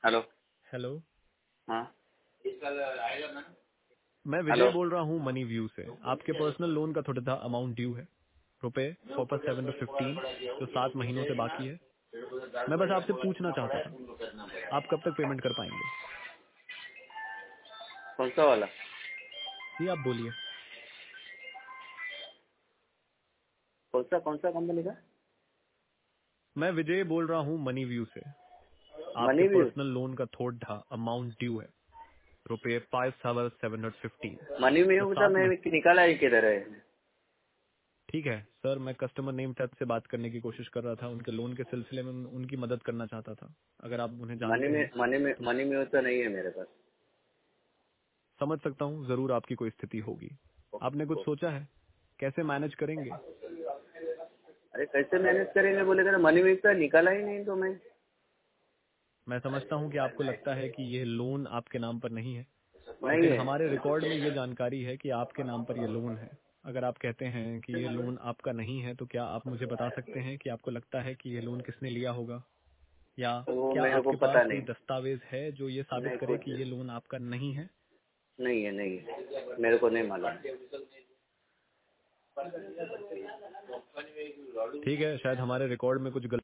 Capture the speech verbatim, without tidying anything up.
Hello. Hello. हाँ। मैं hello. विजय बोल रहा हूँ मनी व्यू से। आपके पर्सनल लोन का थोड़ा सा अमाउंट ड्यू है, रुपए फोर पर सेवन टू फिफ्टीन, जो सात महीनों से बाकी है। मैं बस आपसे पूछना चाहता था, आप कब तक पेमेंट कर पाएंगे? कौन सा वाला? जी आप बोलिए। कौन सा कौन सा कंपनी का? मैं विजय बोल रहा हूँ मनी व्यू से। आपके मनी व्यू। पर्सनल लोन का थोड़ा अमाउंट ड्यू है, रुपए five thousand seven hundred fifteen, money जो व्यू का सात मैं महीने। निकाला ही किधर है? ठीक है सर, मैं कस्टमर नेम टैब से बात करने की कोशिश कर रहा था, उनके लोन के सिलसिले में उन- उनकी मदद करना चाहता था। अगर आप उन्हें मनी जानते में हैं मनी में तो मनी व्यू तो नहीं है मेरे पास। समझ सकता हूँ, जरूर आपकी कोई स्थिति होगी। आपने कुछ सोचा है कैसे मैनेज करेंगे? अरे कैसे मैनेज करेंगे बोले तो मनी व्यू का निकाला ही नहीं तो मैं। मैं समझता हूँ कि आपको लगता है कि यह लोन आपके नाम पर नहीं है, नहीं लेकिन है। हमारे रिकॉर्ड में ये जानकारी है कि आपके नाम पर यह लोन है। अगर आप कहते हैं कि ये लोन आपका नहीं है, तो क्या आप मुझे बता सकते हैं कि आपको लगता है कि ये लोन किसने लिया होगा, या वो क्या मेरे को आपके पता पास कोई नहीं। दस्तावेज है जो ये साबित नहीं करे कुछ कि ये लोन आपका नहीं है? नहीं है। नहीं है, मेरे को नहीं मालूम। ठीक है, शायद हमारे रिकॉर्ड में कुछ गलत